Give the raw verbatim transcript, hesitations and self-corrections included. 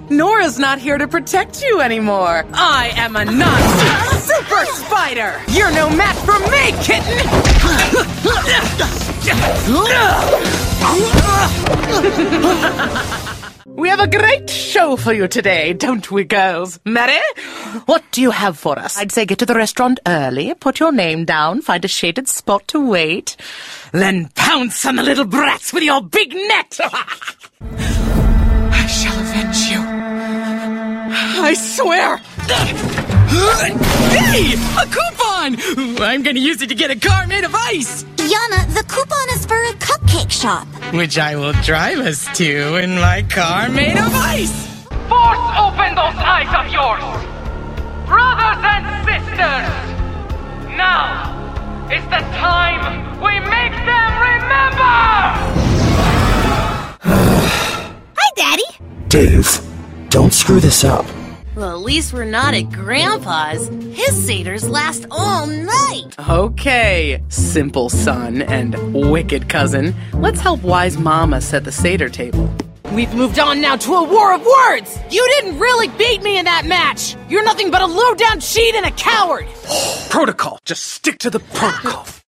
Nora's not here to protect you anymore. I am a non super spider. You're no match for me, kitten. We have a great show for you today, don't we, girls? Mary, what do you have for us? I'd say get to the restaurant early, put your name down, find a shaded spot to wait, then pounce on the little brats with your big net. I shall avenge you. I swear. Hey, a coupon! I'm gonna use it to get a car made of ice. Yana, the coupon is for a cupcake shop. Which I will drive us to in my car made of ice. Force open those eyes of yours! Brothers and sisters! Now is the time we make them remember! Hi, Daddy. Dave, don't screw this up. Well, at least we're not at Grandpa's. His satyrs last all night. Okay, simple son and wicked cousin. Let's help wise mama set the Seder table. We've moved on now to a war of words. You didn't really beat me in that match. You're nothing but a low-down cheat and a coward. Protocol. Just stick to the protocol.